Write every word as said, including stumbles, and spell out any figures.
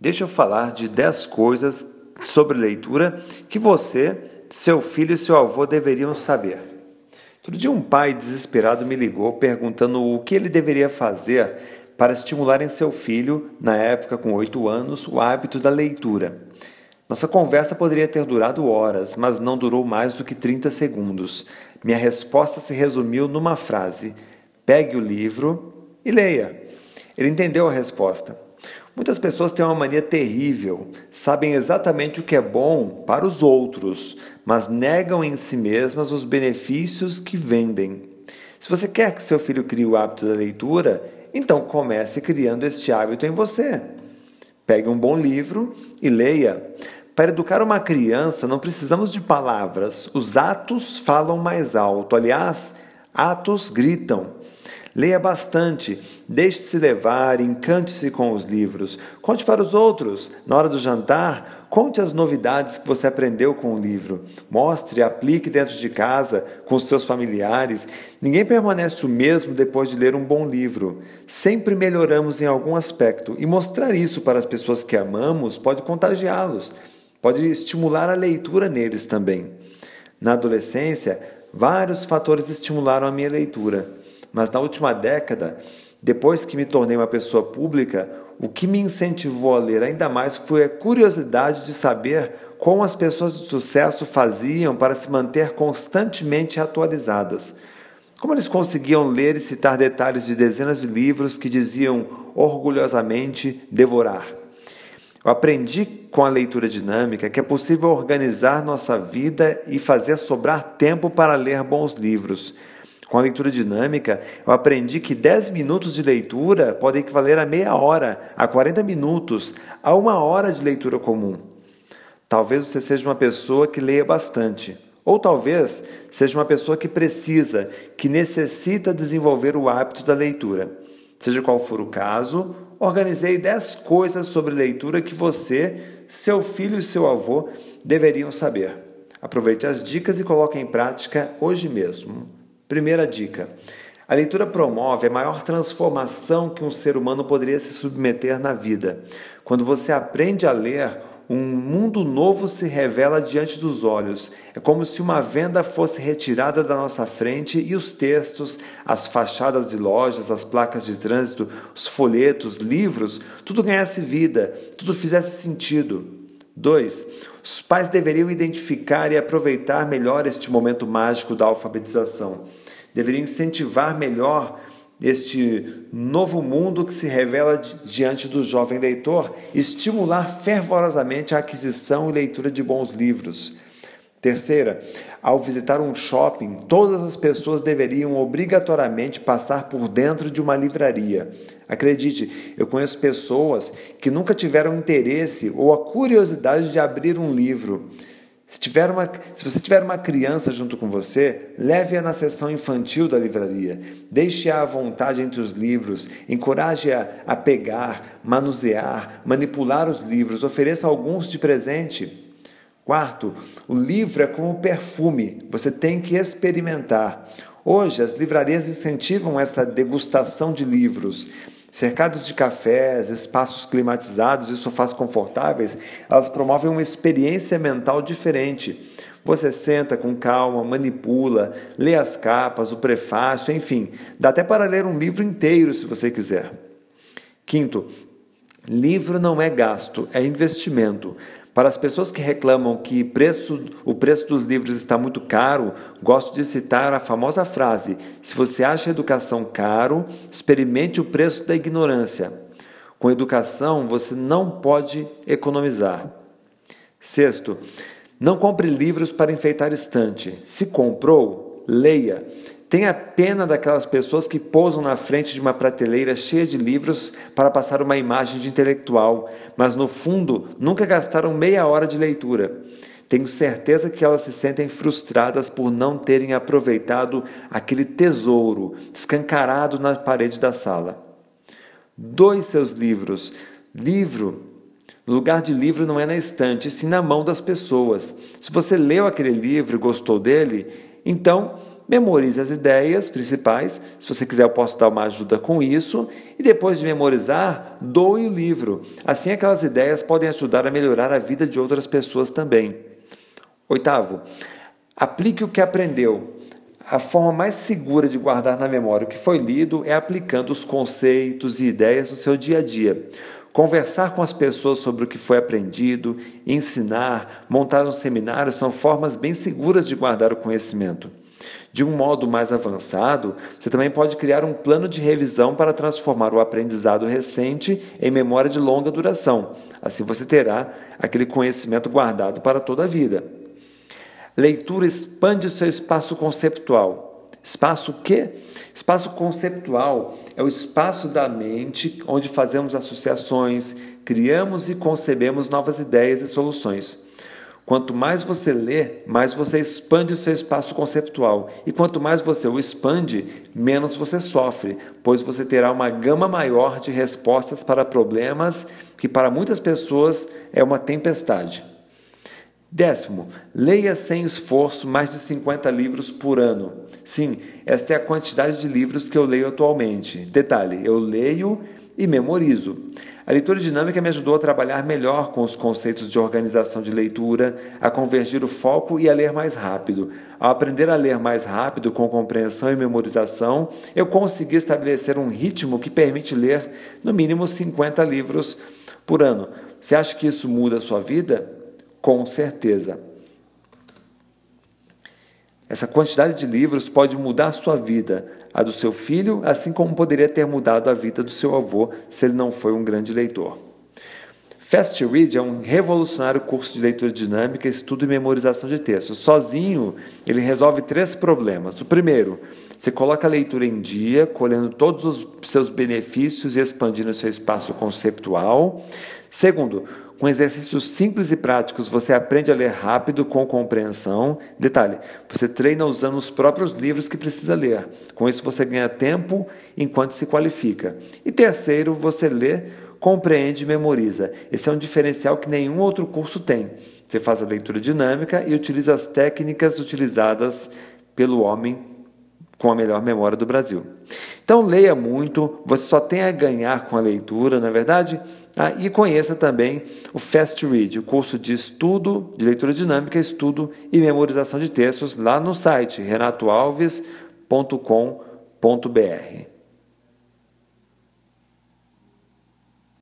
deixa eu falar de dez coisas sobre leitura que você, seu filho e seu avô deveriam saber. Outro dia um pai desesperado me ligou perguntando o que ele deveria fazer para estimular em seu filho, na época com oito anos, o hábito da leitura. Nossa conversa poderia ter durado horas, mas não durou mais do que trinta segundos. Minha resposta se resumiu numa frase: pegue o livro e leia. Ele entendeu a resposta. Muitas pessoas têm uma mania terrível, sabem exatamente o que é bom para os outros, mas negam em si mesmas os benefícios que vendem. Se você quer que seu filho crie o hábito da leitura, então comece criando este hábito em você. Pegue um bom livro e leia. Para educar uma criança, não precisamos de palavras. Os atos falam mais alto. Aliás, atos gritam. Leia bastante, deixe-se levar, encante-se com os livros. Conte para os outros. Na hora do jantar, conte as novidades que você aprendeu com o livro. Mostre, aplique dentro de casa, com os seus familiares. Ninguém permanece o mesmo depois de ler um bom livro. Sempre melhoramos em algum aspecto. E mostrar isso para as pessoas que amamos pode contagiá-los. Pode estimular a leitura neles também. Na adolescência, vários fatores estimularam a minha leitura. Mas na última década, depois que me tornei uma pessoa pública, o que me incentivou a ler ainda mais foi a curiosidade de saber como as pessoas de sucesso faziam para se manter constantemente atualizadas. Como eles conseguiam ler e citar detalhes de dezenas de livros que diziam orgulhosamente devorar. Eu aprendi com a leitura dinâmica que é possível organizar nossa vida e fazer sobrar tempo para ler bons livros. Com a leitura dinâmica, eu aprendi que dez minutos de leitura podem equivaler a meia hora, a quarenta minutos, a uma hora de leitura comum. Talvez você seja uma pessoa que leia bastante, ou talvez seja uma pessoa que precisa, que necessita desenvolver o hábito da leitura. Seja qual for o caso, organizei dez coisas sobre leitura que você, seu filho e seu avô deveriam saber. Aproveite as dicas e coloque em prática hoje mesmo. Primeira dica: a leitura promove a maior transformação que um ser humano poderia se submeter na vida. Quando você aprende a ler, um mundo novo se revela diante dos olhos. É como se uma venda fosse retirada da nossa frente e os textos, as fachadas de lojas, as placas de trânsito, os folhetos, livros, tudo ganhasse vida, tudo fizesse sentido. dois. Os pais deveriam identificar e aproveitar melhor este momento mágico da alfabetização. Deveriam incentivar melhor este novo mundo que se revela diante do jovem leitor e estimular fervorosamente a aquisição e leitura de bons livros. Terceira, ao visitar um shopping, todas as pessoas deveriam obrigatoriamente passar por dentro de uma livraria. Acredite, eu conheço pessoas que nunca tiveram interesse ou a curiosidade de abrir um livro. Se, tiver uma, se você tiver uma criança junto com você, leve-a na seção infantil da livraria. Deixe-a à vontade entre os livros, encoraje-a a pegar, manusear, manipular os livros, ofereça alguns de presente. Quarto, o livro é como perfume, você tem que experimentar. Hoje, as livrarias incentivam essa degustação de livros. Cercados de cafés, espaços climatizados e sofás confortáveis, elas promovem uma experiência mental diferente. Você senta com calma, manipula, lê as capas, o prefácio, enfim, dá até para ler um livro inteiro se você quiser. Quinto, livro não é gasto, é investimento. Para as pessoas que reclamam que preço, o preço dos livros está muito caro, gosto de citar a famosa frase: se você acha a educação caro, experimente o preço da ignorância. Com educação, você não pode economizar. Sexto, não compre livros para enfeitar estante. Se comprou, leia. Tenha pena daquelas pessoas que pousam na frente de uma prateleira cheia de livros para passar uma imagem de intelectual, mas no fundo nunca gastaram meia hora de leitura. Tenho certeza que elas se sentem frustradas por não terem aproveitado aquele tesouro escancarado na parede da sala. Doe seus livros. Livro, no lugar de livro, não é na estante, sim na mão das pessoas. Se você leu aquele livro e gostou dele, então memorize as ideias principais. Se você quiser, eu posso dar uma ajuda com isso. E depois de memorizar, doe o livro. Assim, aquelas ideias podem ajudar a melhorar a vida de outras pessoas também. Oitavo, aplique o que aprendeu. A forma mais segura de guardar na memória o que foi lido é aplicando os conceitos e ideias no seu dia a dia. Conversar com as pessoas sobre o que foi aprendido, ensinar, montar um seminário são formas bem seguras de guardar o conhecimento. De um modo mais avançado, você também pode criar um plano de revisão para transformar o aprendizado recente em memória de longa duração. Assim você terá aquele conhecimento guardado para toda a vida. Leitura expande o seu espaço conceitual. Espaço o quê? Espaço conceitual é o espaço da mente onde fazemos associações, criamos e concebemos novas ideias e soluções. Quanto mais você lê, mais você expande o seu espaço conceitual. E quanto mais você o expande, menos você sofre, pois você terá uma gama maior de respostas para problemas que para muitas pessoas é uma tempestade. Décimo, leia sem esforço mais de cinquenta livros por ano. Sim, esta é a quantidade de livros que eu leio atualmente. Detalhe, eu leio e memorizo. A leitura dinâmica me ajudou a trabalhar melhor com os conceitos de organização de leitura, a convergir o foco e a ler mais rápido. Ao aprender a ler mais rápido, com compreensão e memorização, eu consegui estabelecer um ritmo que permite ler no mínimo cinquenta livros por ano. Você acha que isso muda a sua vida? Com certeza. Essa quantidade de livros pode mudar a sua vida, a do seu filho, assim como poderia ter mudado a vida do seu avô se ele não foi um grande leitor. Fast Read é um revolucionário curso de leitura dinâmica, estudo e memorização de textos. Sozinho, ele resolve três problemas. O primeiro, você coloca a leitura em dia, colhendo todos os seus benefícios e expandindo seu espaço conceitual. Segundo, com exercícios simples e práticos, você aprende a ler rápido com compreensão. Detalhe, você treina usando os próprios livros que precisa ler. Com isso, você ganha tempo enquanto se qualifica. E terceiro, você lê, compreende e memoriza. Esse é um diferencial que nenhum outro curso tem. Você faz a leitura dinâmica e utiliza as técnicas utilizadas pelo homem com a melhor memória do Brasil. Então, leia muito, você só tem a ganhar com a leitura, não é verdade? Ah, e conheça também o Fast Read, o curso de estudo, de leitura dinâmica, estudo e memorização de textos lá no site renato alves ponto com ponto br.